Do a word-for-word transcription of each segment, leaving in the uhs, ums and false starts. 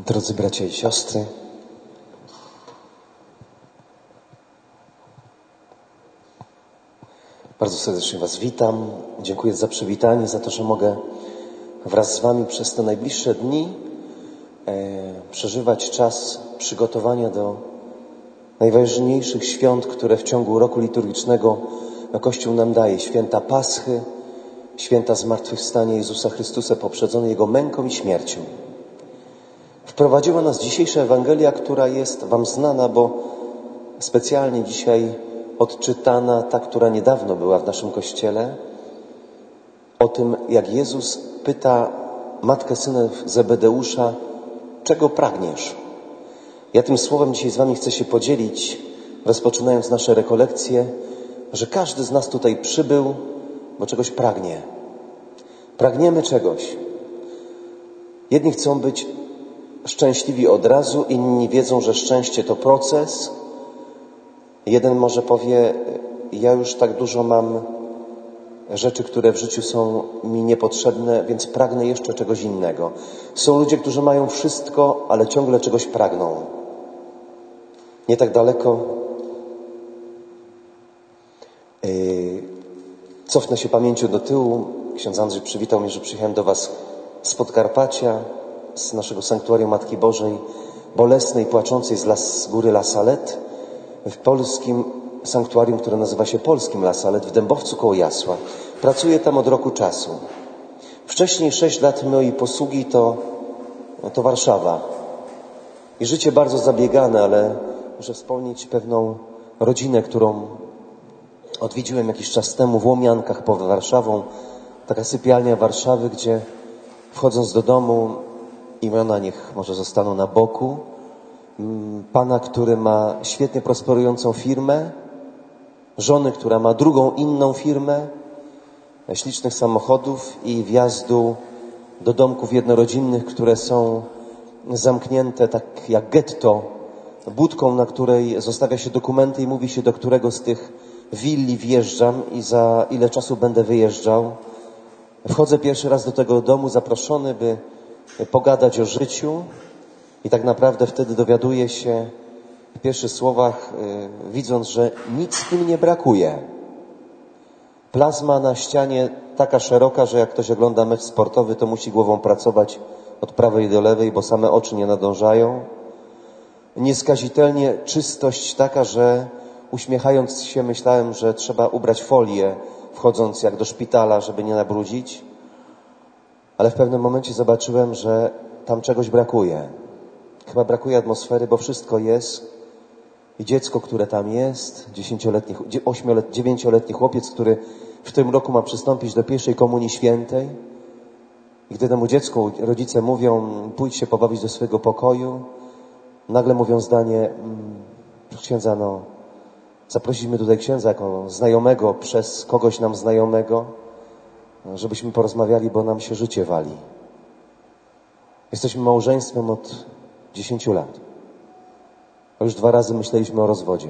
Drodzy bracia i siostry, bardzo serdecznie Was witam. Dziękuję za przywitanie, za to, że mogę wraz z Wami przez te najbliższe dni e, przeżywać czas przygotowania do najważniejszych świąt, które w ciągu roku liturgicznego Kościół nam daje. Święta Paschy, święta Zmartwychwstania Jezusa Chrystusa poprzedzone Jego męką i śmiercią. Wprowadziła nas dzisiejsza Ewangelia, która jest Wam znana, bo specjalnie dzisiaj odczytana, ta, która niedawno była w naszym Kościele, o tym, jak Jezus pyta matkę synów Zebedeusza, czego pragniesz? Ja tym słowem dzisiaj z Wami chcę się podzielić, rozpoczynając nasze rekolekcje, że każdy z nas tutaj przybył, bo czegoś pragnie. Pragniemy czegoś. Jedni chcą być szczęśliwi od razu, inni wiedzą, że szczęście to proces. Jeden może powie, ja już tak dużo mam rzeczy, które w życiu są mi niepotrzebne, więc pragnę jeszcze czegoś innego. Są ludzie, którzy mają wszystko, ale ciągle czegoś pragną. Nie tak daleko yy, cofnę się pamięcią do tyłu. Ksiądz Andrzej przywitał mnie, że przyjechałem do Was z Podkarpacia, z naszego sanktuarium Matki Bożej Bolesnej, płaczącej z, las, z góry La Salette, w polskim sanktuarium, które nazywa się Polskim La Salette, w Dębowcu koło Jasła. Pracuję tam od roku czasu. Wcześniej sześć lat mojej posługi to, to Warszawa. I życie bardzo zabiegane, ale muszę wspomnieć pewną rodzinę, którą odwiedziłem jakiś czas temu w Łomiankach pod Warszawą. Taka sypialnia Warszawy, gdzie wchodząc do domu, imiona niech może zostaną na boku, pana, który ma świetnie prosperującą firmę, żony, która ma drugą inną firmę, ślicznych samochodów i wjazdu do domków jednorodzinnych, które są zamknięte tak jak getto, budką, na której zostawia się dokumenty i mówi się, do którego z tych willi wjeżdżam i za ile czasu będę wyjeżdżał. Wchodzę pierwszy raz do tego domu zaproszony, by pogadać o życiu i tak naprawdę wtedy dowiaduję się w pierwszych słowach, yy, widząc, że nic im nie brakuje. Plazma na ścianie taka szeroka, że jak ktoś ogląda mecz sportowy, to musi głową pracować od prawej do lewej, bo same oczy nie nadążają. Nieskazitelnie czystość taka, że uśmiechając się myślałem, że trzeba ubrać folię, wchodząc jak do szpitala, żeby nie nabrudzić. Ale w pewnym momencie zobaczyłem, że tam czegoś brakuje. Chyba brakuje atmosfery, bo wszystko jest. I dziecko, które tam jest, dziesięcioletni, ośmioletni, dziewięcioletni chłopiec, który w tym roku ma przystąpić do pierwszej komunii świętej. I gdy temu dziecku rodzice mówią, pójdź się pobawić do swojego pokoju, nagle mówią zdanie, księdza, no, zaprosiliśmy tutaj księdza jako znajomego przez kogoś nam znajomego, żebyśmy porozmawiali, bo nam się życie wali. Jesteśmy małżeństwem od dziesięciu lat. A już dwa razy myśleliśmy o rozwodzie.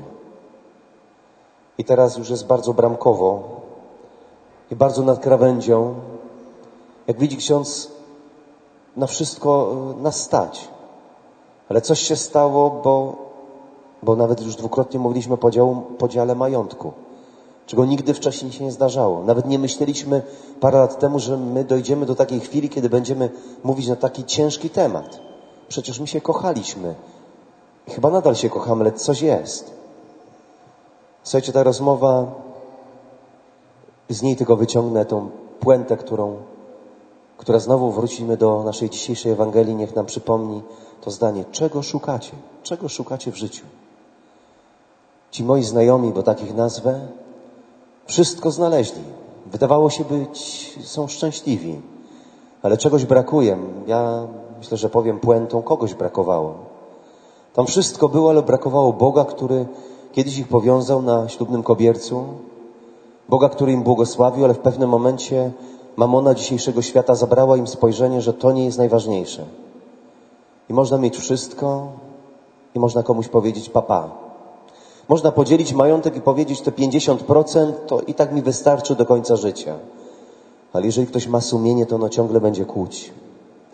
I teraz już jest bardzo bramkowo i bardzo nad krawędzią. Jak widzi ksiądz, na wszystko nas stać. Ale coś się stało, bo, bo nawet już dwukrotnie mówiliśmy o podziału, podziale majątku, czego nigdy wcześniej się nie zdarzało. Nawet nie myśleliśmy parę lat temu, że my dojdziemy do takiej chwili, kiedy będziemy mówić na taki ciężki temat. Przecież my się kochaliśmy. I chyba nadal się kochamy, ale coś jest. Słuchajcie, ta rozmowa, z niej tylko wyciągnę tą puentę, którą, która znowu wrócimy do naszej dzisiejszej Ewangelii, niech nam przypomni to zdanie. Czego szukacie? Czego szukacie w życiu? Ci moi znajomi, bo takich nazwę, wszystko znaleźli. Wydawało się być, są szczęśliwi, ale czegoś brakuje. Ja myślę, że powiem puentą, kogoś brakowało. Tam wszystko było, ale brakowało Boga, który kiedyś ich powiązał na ślubnym kobiercu. Boga, który im błogosławił, ale w pewnym momencie mamona dzisiejszego świata zabrała im spojrzenie, że to nie jest najważniejsze. I można mieć wszystko i można komuś powiedzieć papa. Można podzielić majątek i powiedzieć te pięćdziesiąt procent, to i tak mi wystarczy do końca życia. Ale jeżeli ktoś ma sumienie, to ono ciągle będzie kłuć.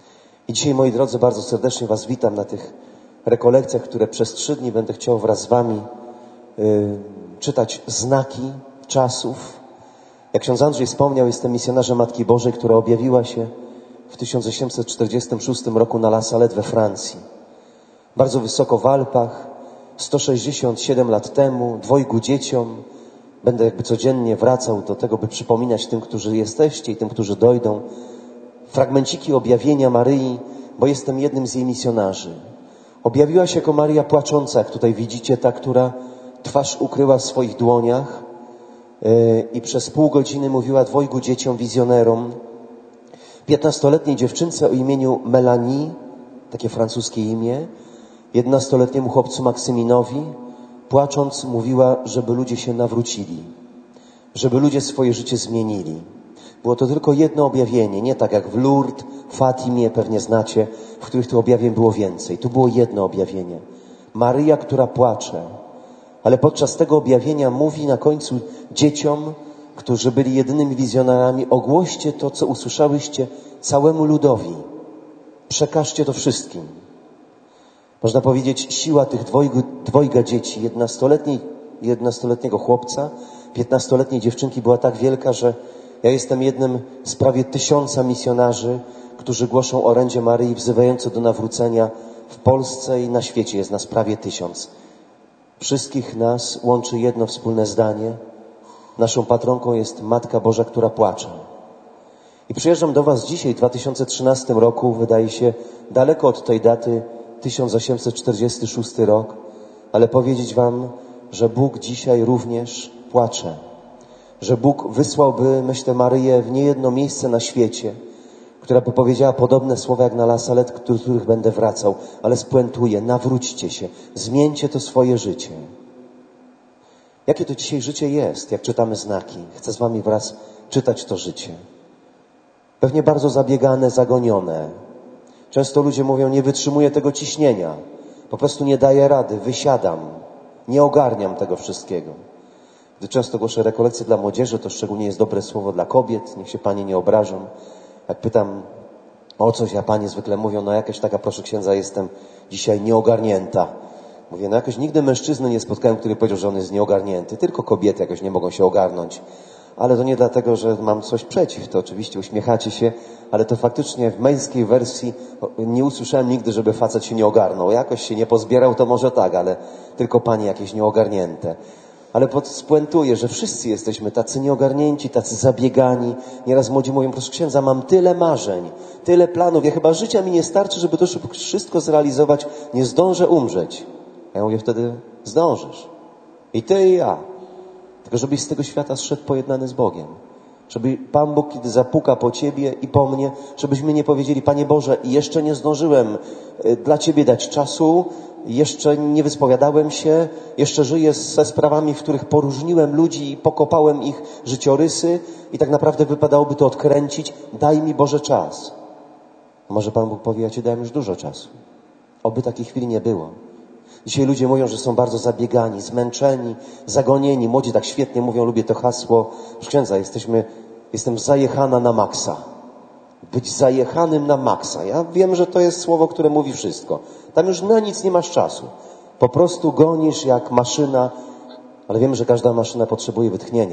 I dzisiaj, moi drodzy, bardzo serdecznie Was witam na tych rekolekcjach, które przez trzy dni będę chciał wraz z Wami yy, czytać znaki czasów. Jak ksiądz Andrzej wspomniał, jestem misjonarzem Matki Bożej, która objawiła się w tysiąc osiemset czterdziestym szóstym roku na La Salette we Francji. Bardzo wysoko w Alpach, sto sześćdziesiąt siedem lat temu, dwojgu dzieciom. Będę jakby codziennie wracał do tego, by przypominać tym, którzy jesteście i tym, którzy dojdą, fragmenciki objawienia Maryi, bo jestem jednym z jej misjonarzy. Objawiła się jako Maria płacząca, jak tutaj widzicie, ta, która twarz ukryła w swoich dłoniach yy, i przez pół godziny mówiła dwojgu dzieciom, wizjonerom, piętnastoletniej dziewczynce o imieniu Melanie, takie francuskie imię, jedenastoletniemu chłopcu Maksyminowi, płacząc mówiła, żeby ludzie się nawrócili, żeby ludzie swoje życie zmienili. Było to tylko jedno objawienie, nie tak jak w Lourdes, Fatimie, pewnie znacie, w których tych objawień było więcej. Tu było jedno objawienie. Maryja, która płacze, ale podczas tego objawienia mówi na końcu dzieciom, którzy byli jedynymi wizjonarami, ogłoście to, co usłyszałyście całemu ludowi. Przekażcie to wszystkim. Można powiedzieć, siła tych dwojgu, dwojga dzieci, jedenastoletniej, jedenastoletniego chłopca, piętnastoletniej dziewczynki była tak wielka, że ja jestem jednym z prawie tysiąca misjonarzy, którzy głoszą orędzie Maryi wzywające do nawrócenia w Polsce i na świecie. Jest nas prawie tysiąc. Wszystkich nas łączy jedno wspólne zdanie. Naszą patronką jest Matka Boża, która płacze. I przyjeżdżam do Was dzisiaj, w dwa tysiące trzynastym roku, wydaje się daleko od tej daty, tysiąc osiemset czterdziesty szósty rok, ale powiedzieć Wam, że Bóg dzisiaj również płacze. Że Bóg wysłałby, myślę, Maryję w niejedno miejsce na świecie, która by powiedziała podobne słowa jak na La Salette, do których będę wracał, ale spuentuję, nawróćcie się, zmieńcie to swoje życie. Jakie to dzisiaj życie jest, jak czytamy znaki? Chcę z Wami wraz czytać to życie. Pewnie bardzo zabiegane, zagonione. Często ludzie mówią, nie wytrzymuję tego ciśnienia, po prostu nie daję rady, wysiadam, nie ogarniam tego wszystkiego. Gdy często głoszę rekolekcje dla młodzieży, to szczególnie jest dobre słowo dla kobiet, niech się Panie nie obrażą. Jak pytam o coś, a Panie zwykle mówią, no jakaś taka, proszę księdza, jestem dzisiaj nieogarnięta. Mówię, no jakoś nigdy mężczyzny nie spotkałem, który powiedział, że on jest nieogarnięty. Tylko kobiety jakoś nie mogą się ogarnąć. Ale to nie dlatego, że mam coś przeciw, to oczywiście uśmiechacie się, ale to faktycznie w męskiej wersji nie usłyszałem nigdy, żeby facet się nie ogarnął. Jakoś się nie pozbierał, to może tak, ale tylko panie jakieś nieogarnięte. Ale spuentuję, że wszyscy jesteśmy tacy nieogarnięci, tacy zabiegani. Nieraz młodzi mówią, proszę księdza, mam tyle marzeń, tyle planów, ja chyba życia mi nie starczy, żeby to wszystko zrealizować, nie zdążę umrzeć. A ja mówię wtedy, zdążysz. I ty i ja. Tylko żebyś z tego świata zszedł pojednany z Bogiem. Żeby Pan Bóg, kiedy zapuka po ciebie i po mnie, żebyśmy nie powiedzieli, Panie Boże, jeszcze nie zdążyłem dla Ciebie dać czasu, jeszcze nie wyspowiadałem się, jeszcze żyję ze sprawami, w których poróżniłem ludzi i pokopałem ich życiorysy i tak naprawdę wypadałoby to odkręcić. Daj mi, Boże, czas. A może Pan Bóg powie, ja Ci dałem już dużo czasu. Oby takiej chwili nie było. Dzisiaj ludzie mówią, że są bardzo zabiegani, zmęczeni, zagonieni. Młodzi tak świetnie mówią, lubię to hasło. Proszę księdza, jesteśmy, jestem zajechana na maksa. Być zajechanym na maksa. Ja wiem, że to jest słowo, które mówi wszystko. Tam już na nic nie masz czasu. Po prostu gonisz jak maszyna, ale wiemy, że każda maszyna potrzebuje wytchnienia.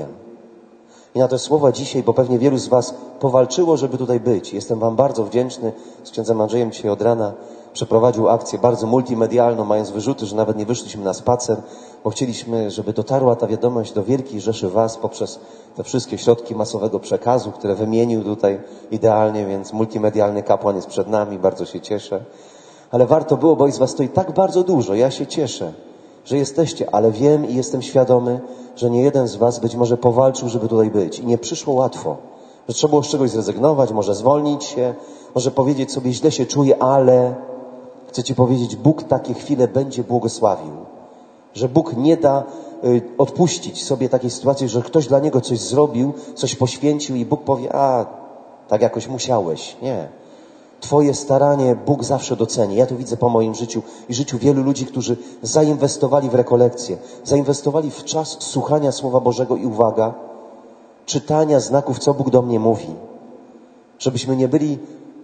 I na te słowa dzisiaj, bo pewnie wielu z Was powalczyło, żeby tutaj być. Jestem Wam bardzo wdzięczny. Z księdzem Andrzejem dzisiaj od rana przeprowadził akcję bardzo multimedialną, mając wyrzuty, że nawet nie wyszliśmy na spacer, bo chcieliśmy, żeby dotarła ta wiadomość do wielkiej rzeszy Was poprzez te wszystkie środki masowego przekazu, które wymienił tutaj idealnie, więc multimedialny kapłan jest przed nami, bardzo się cieszę. Ale warto było, bo jest Was tutaj tak bardzo dużo. Ja się cieszę, że jesteście, ale wiem i jestem świadomy, że nie jeden z Was być może powalczył, żeby tutaj być. I nie przyszło łatwo. Że trzeba było z czegoś zrezygnować, może zwolnić się, może powiedzieć sobie, źle się czuję, ale chcę Ci powiedzieć, Bóg takie chwile będzie błogosławił. Że Bóg nie da y, odpuścić sobie takiej sytuacji, że ktoś dla Niego coś zrobił, coś poświęcił i Bóg powie, a tak jakoś musiałeś. Nie. Twoje staranie Bóg zawsze doceni. Ja to widzę po moim życiu i życiu wielu ludzi, którzy zainwestowali w rekolekcje, zainwestowali w czas słuchania Słowa Bożego i uwaga, czytania znaków, co Bóg do mnie mówi. Żebyśmy nie byli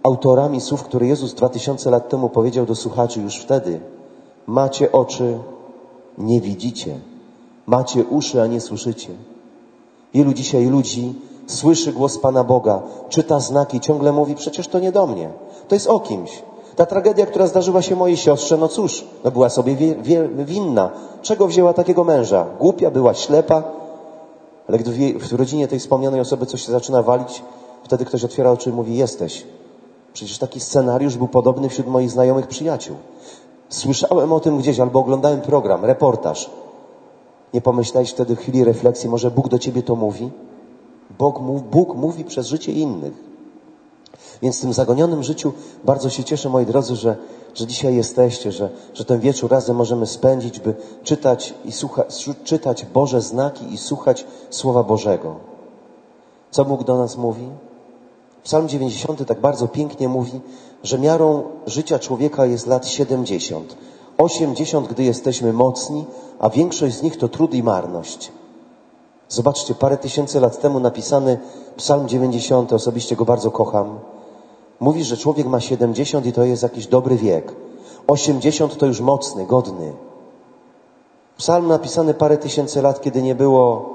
autorami słów, które Jezus dwa tysiące lat temu powiedział do słuchaczy już wtedy. Macie oczy, nie widzicie. Macie uszy, a nie słyszycie. Wielu dzisiaj ludzi słyszy głos Pana Boga, czyta znaki, ciągle mówi, przecież to nie do mnie. To jest o kimś. Ta tragedia, która zdarzyła się mojej siostrze, no cóż, no była sobie wie, wie, winna. Czego wzięła takiego męża? Głupia, była ślepa. Ale gdy w, w rodzinie tej wspomnianej osoby coś się zaczyna walić, wtedy ktoś otwiera oczy i mówi, jesteś. Przecież taki scenariusz był podobny wśród moich znajomych przyjaciół. Słyszałem o tym gdzieś, albo oglądałem program, reportaż. Nie pomyślałeś wtedy w chwili refleksji, może Bóg do ciebie to mówi? Bóg, Bóg mówi przez życie innych. Więc w tym zagonionym życiu bardzo się cieszę, moi drodzy, że, że dzisiaj jesteście, że, że ten wieczór razem możemy spędzić, by czytać, i słucha, czytać Boże znaki i słuchać Słowa Bożego. Co Bóg do nas mówi? Psalm dziewięćdziesiąty tak bardzo pięknie mówi, że miarą życia człowieka jest lat siedemdziesiąt. osiemdziesiąt, gdy jesteśmy mocni, a większość z nich to trud i marność. Zobaczcie, parę tysięcy lat temu napisany Psalm dziewięćdziesiąty, osobiście go bardzo kocham, mówi, że człowiek ma siedemdziesiąt i to jest jakiś dobry wiek. osiemdziesiąt to już mocny, godny. Psalm napisany parę tysięcy lat, kiedy nie było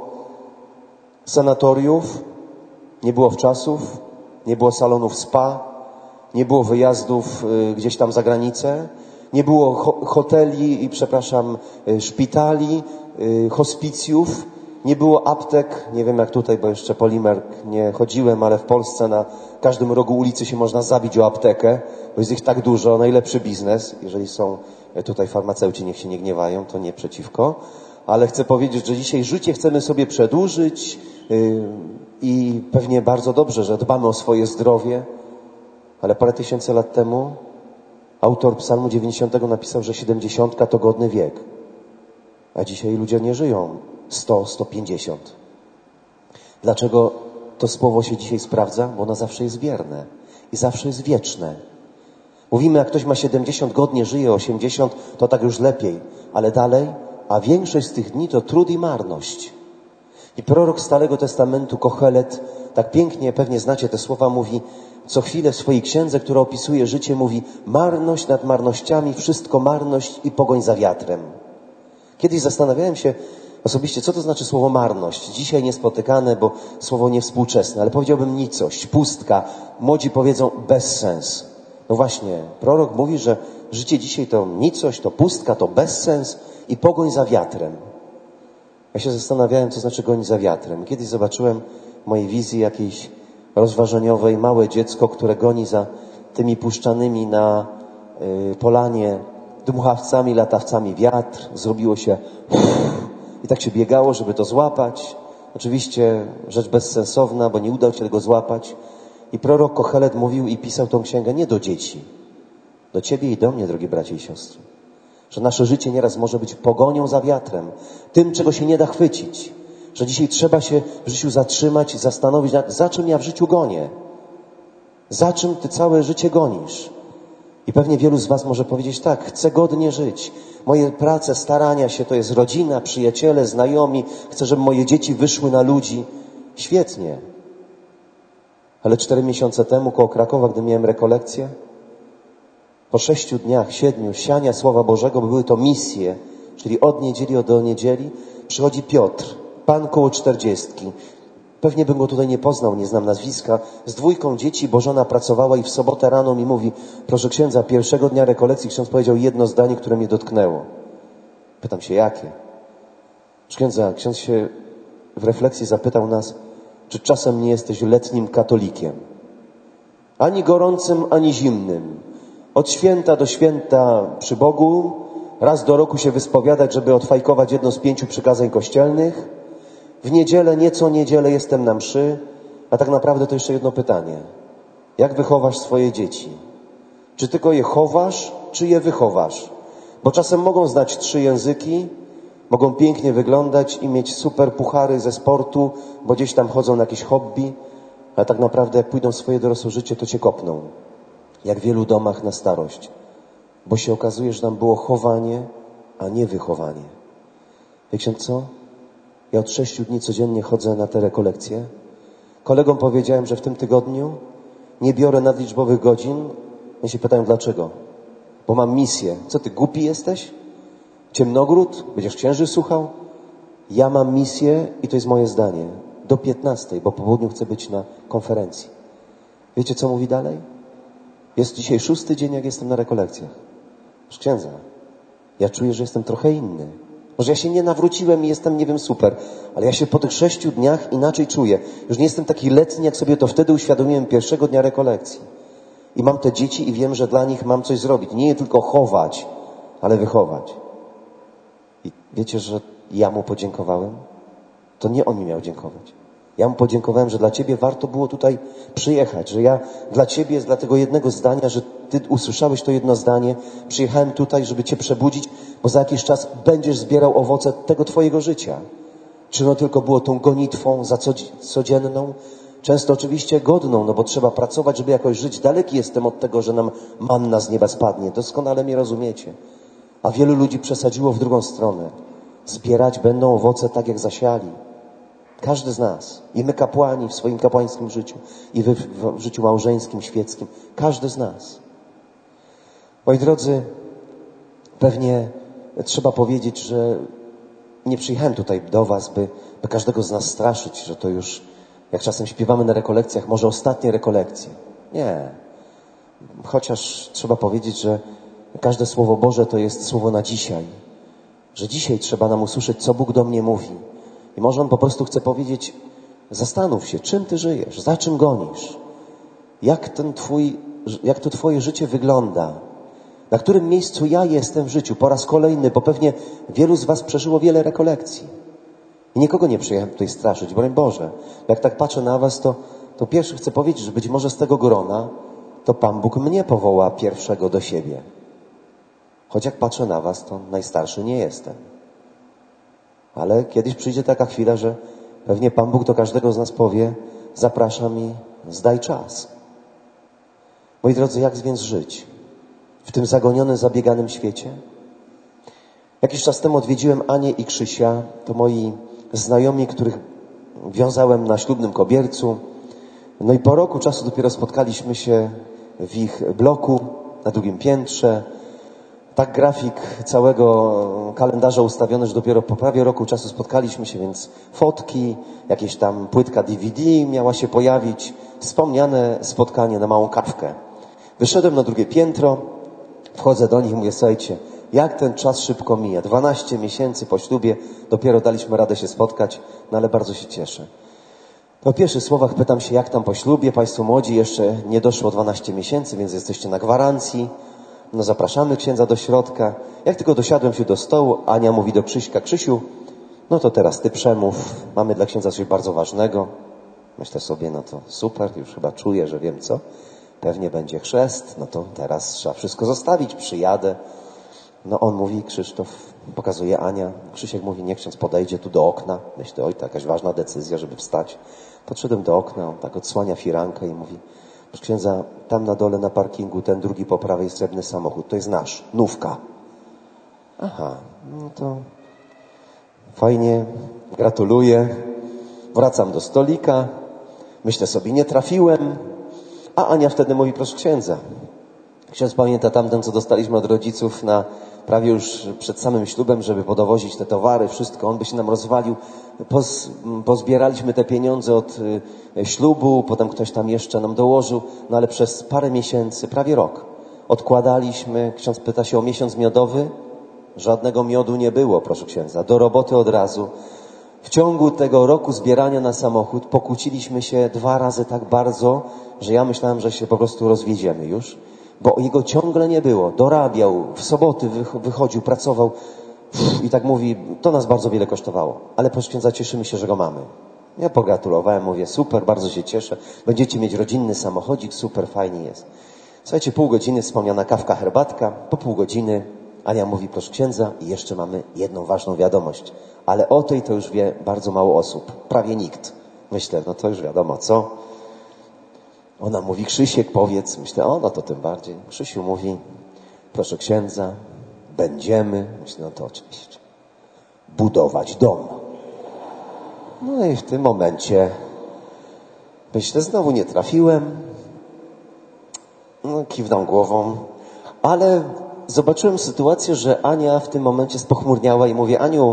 sanatoriów, nie było wczasów, nie było salonów spa, nie było wyjazdów y, gdzieś tam za granicę, nie było ho- hoteli i, przepraszam, y, szpitali, y, hospicjów, nie było aptek, nie wiem jak tutaj, bo jeszcze Polimer nie chodziłem, ale w Polsce na każdym rogu ulicy się można zabić o aptekę, bo jest ich tak dużo, najlepszy biznes. Jeżeli są tutaj farmaceuci, niech się nie gniewają, to nie przeciwko. Ale chcę powiedzieć, że dzisiaj życie chcemy sobie przedłużyć yy, i pewnie bardzo dobrze, że dbamy o swoje zdrowie, ale parę tysięcy lat temu autor Psalmu dziewięćdziesiątego napisał, że siedemdziesiątka to godny wiek. A dzisiaj ludzie nie żyją sto, sto pięćdziesiąt. Dlaczego to słowo się dzisiaj sprawdza? Bo ono zawsze jest wierne i zawsze jest wieczne. Mówimy, jak ktoś ma siedemdziesiąt, godnie żyje, osiemdziesiąt, to tak już lepiej. Ale dalej, a większość z tych dni to trud i marność. I prorok Starego Testamentu, Kohelet, tak pięknie, pewnie znacie te słowa, mówi, co chwilę w swojej księdze, która opisuje życie, mówi, marność nad marnościami, wszystko marność i pogoń za wiatrem. Kiedyś zastanawiałem się osobiście, co to znaczy słowo marność. Dzisiaj niespotykane, bo słowo niewspółczesne, ale powiedziałbym nicość, pustka. Młodzi powiedzą bezsens. No właśnie, prorok mówi, że życie dzisiaj to nicość, to pustka, to bezsens i pogoń za wiatrem. Ja się zastanawiałem, co znaczy gonić za wiatrem. Kiedyś zobaczyłem w mojej wizji jakiejś rozważaniowej małe dziecko, które goni za tymi puszczanymi na y, polanie dmuchawcami, latawcami wiatr. Zrobiło się i tak się biegało, żeby to złapać. Oczywiście rzecz bezsensowna, bo nie udało się tego złapać. I prorok Kohelet mówił i pisał tą księgę nie do dzieci, do ciebie i do mnie, drogie bracie i siostry. Że nasze życie nieraz może być pogonią za wiatrem, tym, czego się nie da chwycić. Że dzisiaj trzeba się w życiu zatrzymać i zastanowić, za czym ja w życiu gonię. Za czym ty całe życie gonisz? I pewnie wielu z was może powiedzieć tak, chcę godnie żyć. Moje prace, starania się to jest rodzina, przyjaciele, znajomi. Chcę, żeby moje dzieci wyszły na ludzi. Świetnie. Ale cztery miesiące temu koło Krakowa, gdy miałem rekolekcję, po sześciu dniach, siedmiu, siania Słowa Bożego, bo były to misje, czyli od niedzieli do niedzieli, przychodzi Piotr, pan koło czterdziestki. Pewnie bym go tutaj nie poznał, nie znam nazwiska. Z dwójką dzieci, bo żona pracowała i w sobotę rano mi mówi, proszę księdza, pierwszego dnia rekolekcji ksiądz powiedział jedno zdanie, które mnie dotknęło. Pytam się, jakie? Proszę księdza, ksiądz się w refleksji zapytał nas, czy czasem nie jesteś letnim katolikiem? Ani gorącym, ani zimnym. Od święta do święta przy Bogu, raz do roku się wyspowiadać, żeby odfajkować jedno z pięciu przykazań kościelnych. W niedzielę, nieco niedzielę jestem na mszy, a tak naprawdę to jeszcze jedno pytanie. Jak wychowasz swoje dzieci? Czy tylko je chowasz, czy je wychowasz? Bo czasem mogą znać trzy języki, mogą pięknie wyglądać i mieć super puchary ze sportu, bo gdzieś tam chodzą na jakieś hobby, ale tak naprawdę jak pójdą w swoje dorosłe życie, to cię kopną. Jak w wielu domach na starość. Bo się okazuje, że tam było chowanie, a nie wychowanie. Wie ksiądz co? Ja od sześciu dni codziennie chodzę na te rekolekcje. Kolegom powiedziałem, że w tym tygodniu nie biorę nadliczbowych godzin. Mnie się pytają, dlaczego? Bo mam misję. Co ty, głupi jesteś? Ciemnogród? Będziesz księży słuchał? Ja mam misję i to jest moje zdanie. Do piętnastej, bo po południu chcę być na konferencji. Wiecie, co mówi dalej? Jest dzisiaj szósty dzień, jak jestem na rekolekcjach. Proszę księdza, ja czuję, że jestem trochę inny. Może ja się nie nawróciłem i jestem, nie wiem, super, ale ja się po tych sześciu dniach inaczej czuję. Już nie jestem taki letni, jak sobie to wtedy uświadomiłem pierwszego dnia rekolekcji. I mam te dzieci i wiem, że dla nich mam coś zrobić. Nie je tylko chować, ale wychować. I wiecie, że ja mu podziękowałem? To nie on mi miał dziękować. Ja mu podziękowałem, że dla Ciebie warto było tutaj przyjechać, że ja dla Ciebie jest dla tego jednego zdania, że Ty usłyszałeś to jedno zdanie, przyjechałem tutaj, żeby Cię przebudzić, bo za jakiś czas będziesz zbierał owoce tego Twojego życia. Czy ono tylko było tą gonitwą za codzienną? Często oczywiście godną, no bo trzeba pracować, żeby jakoś żyć. Daleki jestem od tego, że nam manna z nieba spadnie. Doskonale mnie rozumiecie. A wielu ludzi przesadziło w drugą stronę. Zbierać będą owoce tak, jak zasiali. Każdy z nas. I my kapłani w swoim kapłańskim życiu. I wy w życiu małżeńskim, świeckim. Każdy z nas. Moi drodzy, pewnie trzeba powiedzieć, że nie przyjechałem tutaj do was, by, by każdego z nas straszyć, że to już, jak czasem śpiewamy na rekolekcjach, może ostatnie rekolekcje. Nie. Chociaż trzeba powiedzieć, że każde Słowo Boże to jest słowo na dzisiaj. Że dzisiaj trzeba nam usłyszeć, co Bóg do mnie mówi. I może On po prostu chce powiedzieć, zastanów się, czym ty żyjesz, za czym gonisz, jak ten twój, jak to twoje życie wygląda, na którym miejscu ja jestem w życiu po raz kolejny, bo pewnie wielu z was przeżyło wiele rekolekcji. I nikogo nie przyjechałem tutaj straszyć, broń Boże. Jak tak patrzę na was, to, to pierwszy chcę powiedzieć, że być może z tego grona to Pan Bóg mnie powoła pierwszego do siebie. Choć jak patrzę na was, to najstarszy nie jestem. Ale kiedyś przyjdzie taka chwila, że pewnie Pan Bóg do każdego z nas powie, zapraszam i zdaj czas. Moi drodzy, jak więc żyć w tym zagonionym, zabieganym świecie? Jakiś czas temu odwiedziłem Anię i Krzysia, to moi znajomi, których wiązałem na ślubnym kobiercu. No i po roku czasu dopiero spotkaliśmy się w ich bloku na drugim piętrze. Tak grafik całego kalendarza ustawiony, że dopiero po prawie roku czasu spotkaliśmy się, więc fotki, jakieś tam płytka D V D miała się pojawić, wspomniane spotkanie na małą kawkę. Wyszedłem na drugie piętro, wchodzę do nich i mówię, słuchajcie, jak ten czas szybko mija. dwanaście miesięcy po ślubie, dopiero daliśmy radę się spotkać, no ale bardzo się cieszę. Po pierwszych słowach pytam się, jak tam po ślubie, państwo młodzi, jeszcze nie doszło dwanaście miesięcy, więc jesteście na gwarancji. No zapraszamy księdza do środka. Jak tylko dosiadłem się do stołu, Ania mówi do Krzyśka, Krzysiu, no to teraz ty przemów, mamy dla księdza coś bardzo ważnego. Myślę sobie, no to super, już chyba czuję, że wiem co. Pewnie będzie chrzest, no to teraz trzeba wszystko zostawić, przyjadę. No on mówi, Krzysztof, pokazuje Ania. Krzysiek mówi, niech ksiądz podejdzie tu do okna. Myślę, oj, to jakaś ważna decyzja, żeby wstać. Podszedłem do okna, on tak odsłania firankę i mówi, proszę księdza, tam na dole na parkingu ten drugi po prawej srebrny samochód, to jest nasz, nówka. Aha, no to fajnie, gratuluję. Wracam do stolika, myślę sobie, nie trafiłem, a Ania wtedy mówi, proszę księdza, ksiądz pamięta tamten, co dostaliśmy od rodziców na prawie już przed samym ślubem, żeby podowozić te towary, wszystko, on by się nam rozwalił. Poz, pozbieraliśmy te pieniądze od y, ślubu, potem ktoś tam jeszcze nam dołożył, no ale przez parę miesięcy, prawie rok, odkładaliśmy, ksiądz pyta się o miesiąc miodowy, żadnego miodu nie było, proszę księdza, do roboty od razu. W ciągu tego roku zbierania na samochód pokłóciliśmy się dwa razy tak bardzo, że ja myślałem, że się po prostu rozwiedziemy już, bo jego ciągle nie było. Dorabiał, w soboty wychodził, pracował i tak mówi, to nas bardzo wiele kosztowało, ale proszę księdza, cieszymy się, że go mamy. Ja pogratulowałem, mówię, super, bardzo się cieszę, będziecie mieć rodzinny samochodzik, super, fajnie jest. Słuchajcie, pół godziny, wspomniana kawka, herbatka, po pół godziny Ania mówi, proszę księdza, i jeszcze mamy jedną ważną wiadomość, ale o tej to już wie bardzo mało osób, prawie nikt. Myślę, no to już wiadomo co. Ona mówi, Krzysiek, powiedz. Myślę, o, no to tym bardziej. Krzysiu mówi, proszę księdza, będziemy, myślę, no to oczywiście, budować dom. No i w tym momencie, myślę, znowu nie trafiłem, No, kiwnął głową, ale zobaczyłem sytuację, że Ania w tym momencie spochmurniała i mówię, Aniu,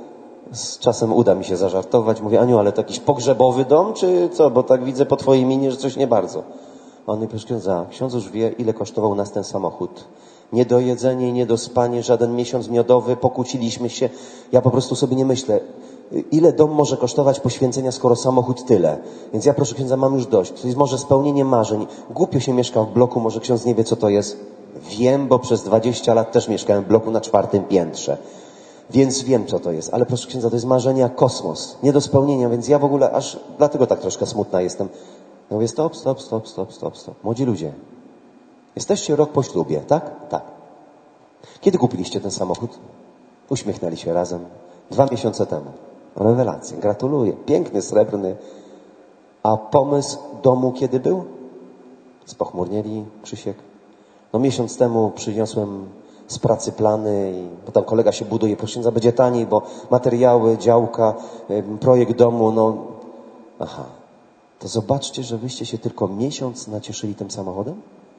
z czasem uda mi się zażartować, mówię, Aniu, ale to jakiś pogrzebowy dom, czy co? Bo tak widzę po twojej minie, że coś nie bardzo. A on mi, proszę księdza, ksiądz już wie, ile kosztował nas ten samochód. Nie do jedzenia, nie do spania, żaden miesiąc miodowy, pokłóciliśmy się. Ja po prostu sobie nie myślę, ile dom może kosztować poświęcenia, skoro samochód tyle. Więc ja, proszę księdza, mam już dość. To jest może spełnienie marzeń. Głupio się mieszka w bloku, może ksiądz nie wie, co to jest. Wiem, bo przez dwadzieścia lat też mieszkałem w bloku na czwartym piętrze. Więc wiem, co to jest. Ale proszę księdza, to jest marzenie jak kosmos. Nie do spełnienia, więc ja w ogóle aż dlatego tak troszkę smutna jestem. Ja mówię, stop, stop, stop, stop, stop, stop. Młodzi ludzie, jesteście rok po ślubie, tak? Tak. Kiedy kupiliście ten samochód? Uśmiechnęli się razem. Dwa miesiące temu. Rewelacja. Gratuluję. Piękny, srebrny. A pomysł domu kiedy był? Spochmurnieli, Krzysiek. No miesiąc temu przyniosłem z pracy plany, i, bo tam kolega się buduje, proszę księdza, będzie taniej, bo materiały, działka, projekt domu, no... Aha. To zobaczcie, że wyście się tylko miesiąc nacieszyli tym samochodem?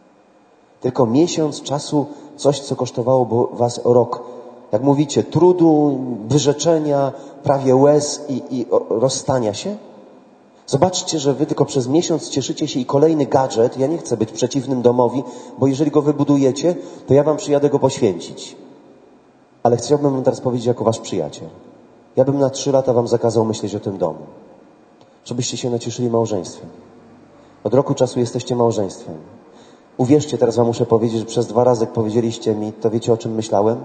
Tylko miesiąc czasu, coś, co kosztowało was rok. Jak mówicie, trudu, wyrzeczenia, prawie łez i, i rozstania się? Zobaczcie, że wy tylko przez miesiąc cieszycie się i kolejny gadżet, ja nie chcę być przeciwnym domowi, bo jeżeli go wybudujecie, to ja wam przyjadę go poświęcić. Ale chciałbym wam teraz powiedzieć jako wasz przyjaciel. Ja bym na trzy lata wam zakazał myśleć o tym domu. Żebyście się nacieszyli małżeństwem. Od roku czasu jesteście małżeństwem. Uwierzcie, teraz wam muszę powiedzieć, że przez dwa razy jak powiedzieliście mi, to wiecie, o czym myślałem?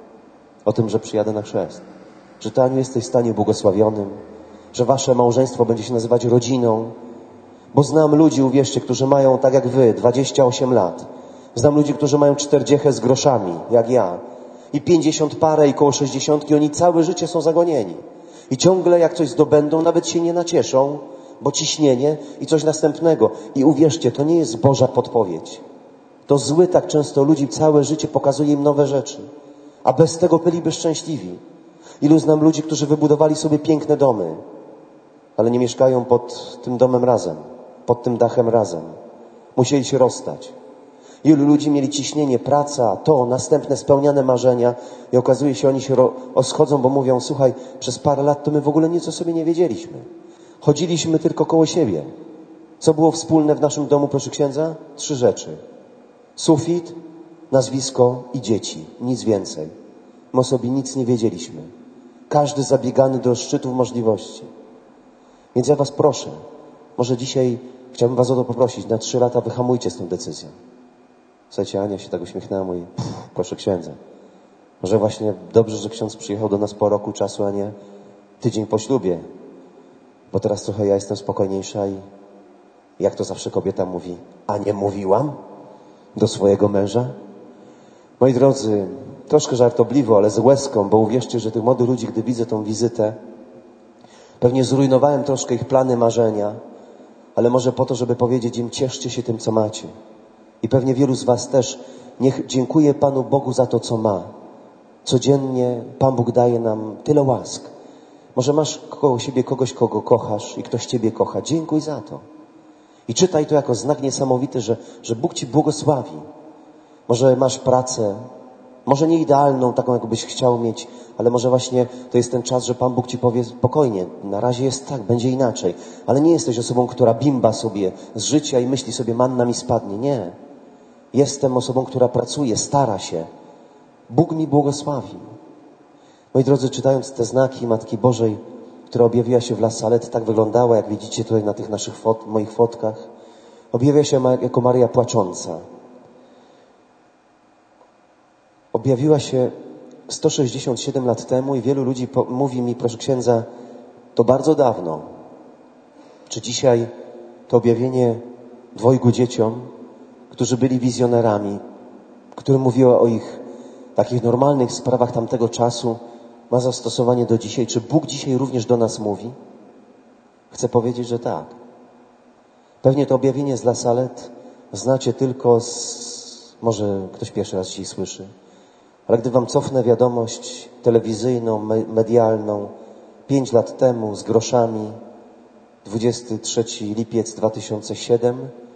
O tym, że przyjadę na chrzest. Że ty, Aniu, jesteś w stanie błogosławionym. Że wasze małżeństwo będzie się nazywać rodziną. Bo znam ludzi, uwierzcie, którzy mają, tak jak wy, dwadzieścia osiem lat. Znam ludzi, którzy mają czterdziechę z groszami, jak ja. I pięćdziesiąt parę i koło sześćdziesiątki. Oni całe życie są zagonieni. I ciągle jak coś zdobędą, nawet się nie nacieszą, bo ciśnienie i coś następnego. I uwierzcie, to nie jest Boża podpowiedź. To zły tak często ludzi całe życie pokazuje im nowe rzeczy. A bez tego byliby szczęśliwi. Ilu znam ludzi, którzy wybudowali sobie piękne domy, ale nie mieszkają pod tym domem razem, pod tym dachem razem. Musieli się rozstać. Ilu ludzi mieli ciśnienie, praca, to, następne spełniane marzenia i okazuje się, oni się rozchodzą, bo mówią, słuchaj, przez parę lat to my w ogóle nic o sobie nie wiedzieliśmy. Chodziliśmy tylko koło siebie. Co było wspólne w naszym domu, proszę księdza? Trzy rzeczy. Sufit, nazwisko i dzieci. Nic więcej. My o sobie nic nie wiedzieliśmy. Każdy zabiegany do szczytów możliwości. Więc ja was proszę, może dzisiaj chciałbym was o to poprosić, na trzy lata wyhamujcie z tą decyzją. Słuchajcie, Ania się tak uśmiechnęła, mówi, proszę księdza, może właśnie dobrze, że ksiądz przyjechał do nas po roku czasu, a nie tydzień po ślubie, bo teraz trochę ja jestem spokojniejsza i jak to zawsze kobieta mówi, a nie mówiłam do swojego męża? Moi drodzy, troszkę żartobliwo, ale z łezką, bo uwierzcie, że tych młodych ludzi, gdy widzę tą wizytę, pewnie zrujnowałem troszkę ich plany, marzenia, ale może po to, żeby powiedzieć im, cieszcie się tym, co macie. I pewnie wielu z was też niech dziękuję Panu Bogu za to, co ma. Codziennie Pan Bóg daje nam tyle łask. Może masz koło siebie kogoś, kogo kochasz i ktoś ciebie kocha. Dziękuj za to. I czytaj to jako znak niesamowity, że, że Bóg ci błogosławi. Może masz pracę, może nie idealną, taką jakbyś chciał mieć, ale może właśnie to jest ten czas, że Pan Bóg ci powie spokojnie, na razie jest tak, będzie inaczej. Ale nie jesteś osobą, która bimba sobie z życia i myśli sobie, manna mi spadnie. Nie. Jestem osobą, która pracuje, stara się. Bóg mi błogosławi. Moi drodzy, czytając te znaki Matki Bożej, która objawiła się w La Salette, tak wyglądała, jak widzicie tutaj na tych naszych fot, moich fotkach. Objawia się jako Maria płacząca. Objawiła się sto sześćdziesiąt siedem lat temu i wielu ludzi po, mówi mi, proszę księdza, to bardzo dawno. Czy dzisiaj to objawienie dwojgu dzieciom, którzy byli wizjonerami, które mówiło o ich takich normalnych sprawach tamtego czasu, ma zastosowanie do dzisiaj? Czy Bóg dzisiaj również do nas mówi? Chcę powiedzieć, że tak. Pewnie to objawienie z La Salette znacie tylko z... Może ktoś pierwszy raz dzisiaj słyszy. Ale gdy wam cofnę wiadomość telewizyjną, medialną, pięć lat temu z groszami, dwudziestego trzeciego lipiec dwa tysiące siódmego,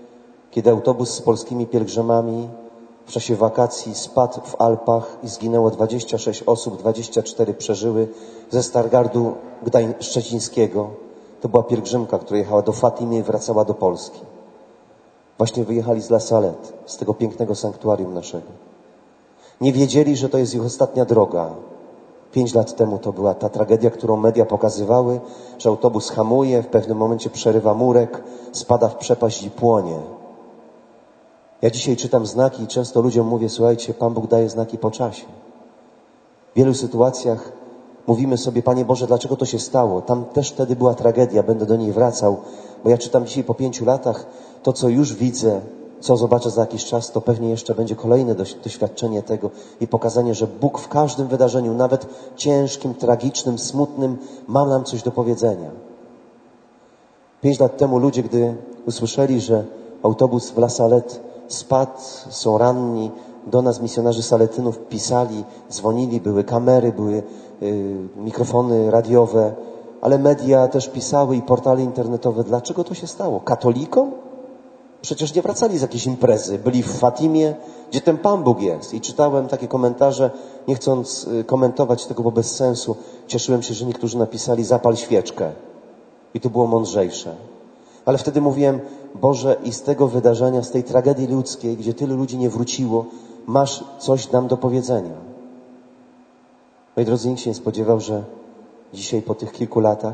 kiedy autobus z polskimi pielgrzymami w czasie wakacji spadł w Alpach i zginęło dwadzieścia sześć osób, dwadzieścia cztery przeżyły ze Stargardu Gdań Szczecińskiego. To była pielgrzymka, która jechała do Fatimy i wracała do Polski. Właśnie wyjechali z La Salette, z tego pięknego sanktuarium naszego. Nie wiedzieli, że to jest ich ostatnia droga. Pięć lat temu to była ta tragedia, którą media pokazywały, że autobus hamuje, w pewnym momencie przerywa murek, spada w przepaść i płonie. Ja dzisiaj czytam znaki i często ludziom mówię, słuchajcie, Pan Bóg daje znaki po czasie. W wielu sytuacjach mówimy sobie, Panie Boże, dlaczego to się stało? Tam też wtedy była tragedia, będę do niej wracał, bo ja czytam dzisiaj po pięciu latach, to co już widzę, co zobaczę za jakiś czas, to pewnie jeszcze będzie kolejne doświadczenie tego i pokazanie, że Bóg w każdym wydarzeniu, nawet ciężkim, tragicznym, smutnym, ma nam coś do powiedzenia. Pięć lat temu ludzie, gdy usłyszeli, że autobus w La Salette spadł, są ranni, do nas misjonarzy saletynów pisali, dzwonili, były kamery, były yy, mikrofony radiowe, ale media też pisały i portale internetowe. Dlaczego to się stało? Katolikom? Przecież nie wracali z jakiejś imprezy. Byli w Fatimie, gdzie ten Pan Bóg jest. I czytałem takie komentarze, nie chcąc komentować tego, bo bez sensu. Cieszyłem się, że niektórzy napisali zapal świeczkę. I to było mądrzejsze. Ale wtedy mówiłem, Boże, i z tego wydarzenia, z tej tragedii ludzkiej, gdzie tylu ludzi nie wróciło, masz coś nam do powiedzenia. Moi drodzy, nikt się nie spodziewał, że dzisiaj po tych kilku latach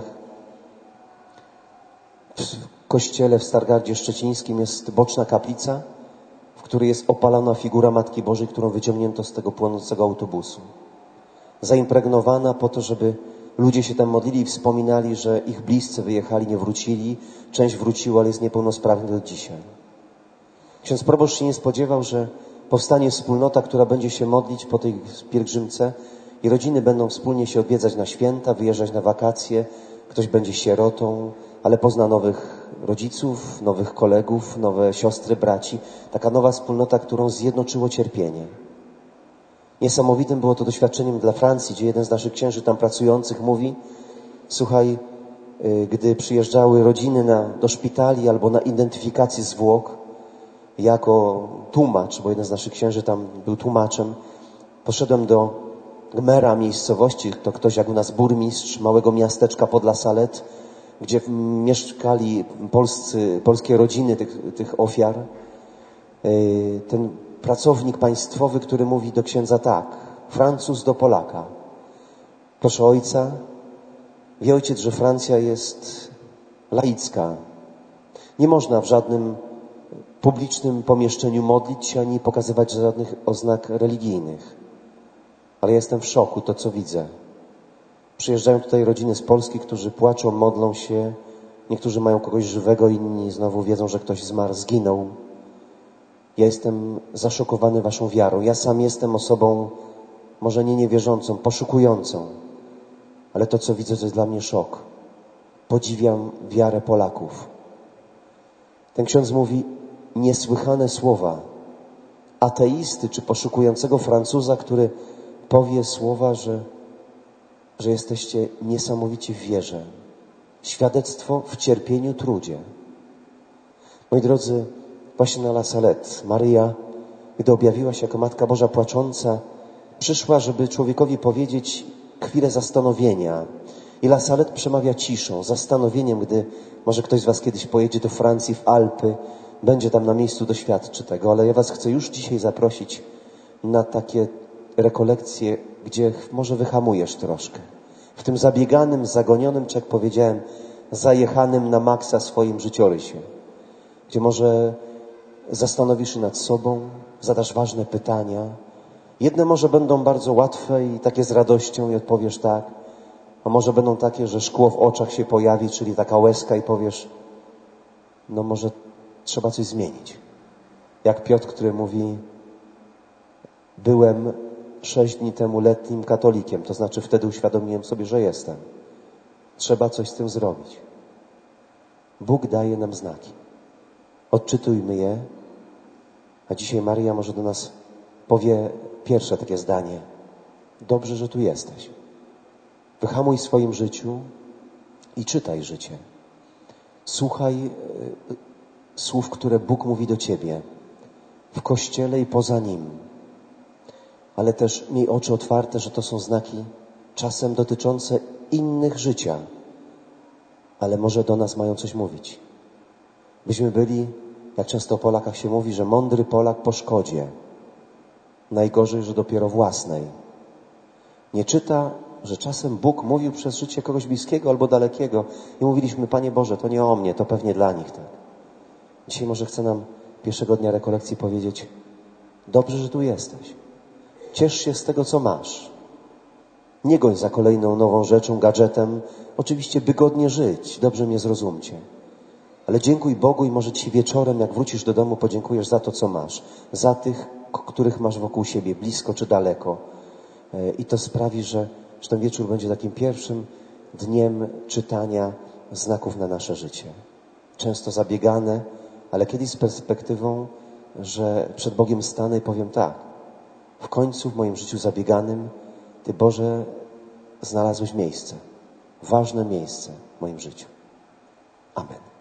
w kościele w Stargardzie Szczecińskim jest boczna kaplica, w której jest opalona figura Matki Bożej, którą wyciągnięto z tego płonącego autobusu. Zaimpregnowana po to, żeby ludzie się tam modlili i wspominali, że ich bliscy wyjechali, nie wrócili. Część wróciła, ale jest niepełnosprawna do dzisiaj. Ksiądz proboszcz się nie spodziewał, że powstanie wspólnota, która będzie się modlić po tej pielgrzymce i rodziny będą wspólnie się odwiedzać na święta, wyjeżdżać na wakacje. Ktoś będzie sierotą, ale pozna nowych rodziców, nowych kolegów, nowe siostry, braci. Taka nowa wspólnota, którą zjednoczyło cierpienie. Niesamowitym było to doświadczeniem dla Francji, gdzie jeden z naszych księży tam pracujących mówi, słuchaj, gdy przyjeżdżały rodziny na, do szpitali albo na identyfikację zwłok, jako tłumacz, bo jeden z naszych księży tam był tłumaczem, poszedłem do mera miejscowości, to ktoś jak u nas burmistrz małego miasteczka pod La Salette, gdzie mieszkali polscy, polskie rodziny tych, tych ofiar. Ten pracownik państwowy, który mówi do księdza tak, Francuz do Polaka. Proszę ojca, wie ojciec, że Francja jest laicka. Nie można w żadnym publicznym pomieszczeniu modlić się ani pokazywać żadnych oznak religijnych. Ale jestem w szoku, to co widzę. Przyjeżdżają tutaj rodziny z Polski, którzy płaczą, modlą się. Niektórzy mają kogoś żywego, inni znowu wiedzą, że ktoś zmarł, zginął. Ja jestem zaszokowany waszą wiarą. Ja sam jestem osobą, może nie niewierzącą, poszukującą. Ale to, co widzę, to jest dla mnie szok. Podziwiam wiarę Polaków. Ten ksiądz mówi niesłychane słowa ateisty czy poszukującego Francuza, który powie słowa, że, że jesteście niesamowici w wierze. Świadectwo w cierpieniu, trudzie. Moi drodzy, właśnie na La Salette Maryja, gdy objawiła się jako Matka Boża płacząca, przyszła, żeby człowiekowi powiedzieć chwilę zastanowienia. I La Salette przemawia ciszą, zastanowieniem, gdy może ktoś z was kiedyś pojedzie do Francji, w Alpy, będzie tam na miejscu, doświadczy tego. Ale ja was chcę już dzisiaj zaprosić na takie rekolekcje, gdzie może wyhamujesz troszkę. W tym zabieganym, zagonionym, czy jak powiedziałem, zajechanym na maksa swoim życiorysie. Gdzie może zastanowisz się nad sobą, zadasz ważne pytania. Jedne może będą bardzo łatwe i takie z radością i odpowiesz tak. A może będą takie, że szkło w oczach się pojawi, czyli taka łezka i powiesz, no może trzeba coś zmienić. Jak Piotr, który mówi, byłem sześć dni temu letnim katolikiem, to znaczy wtedy uświadomiłem sobie, że jestem. Trzeba coś z tym zrobić. Bóg daje nam znaki. Odczytujmy je, a dzisiaj Maryja może do nas powie pierwsze takie zdanie. Dobrze, że tu jesteś. Wyhamuj w swoim życiu i czytaj życie. Słuchaj słów, które Bóg mówi do Ciebie w Kościele i poza nim. Ale też miej oczy otwarte, że to są znaki czasem dotyczące innych życia, ale może do nas mają coś mówić. Byśmy byli, jak często o Polakach się mówi, że mądry Polak po szkodzie. Najgorzej, że dopiero własnej. Nie czyta, że czasem Bóg mówił przez życie kogoś bliskiego albo dalekiego i mówiliśmy, Panie Boże, to nie o mnie, to pewnie dla nich, tak. Dzisiaj może chce nam pierwszego dnia rekolekcji powiedzieć, dobrze, że tu jesteś. Ciesz się z tego, co masz. Nie goń za kolejną nową rzeczą, gadżetem. Oczywiście, by godnie żyć. Dobrze mnie zrozumcie. Ale dziękuj Bogu i może Ci wieczorem, jak wrócisz do domu, podziękujesz za to, co masz. Za tych, których masz wokół siebie, blisko czy daleko. I to sprawi, że, że ten wieczór będzie takim pierwszym dniem czytania znaków na nasze życie. Często zabiegane, ale kiedyś z perspektywą, że przed Bogiem stanę i powiem tak. W końcu w moim życiu zabieganym Ty, Boże, znalazłeś miejsce. Ważne miejsce w moim życiu. Amen.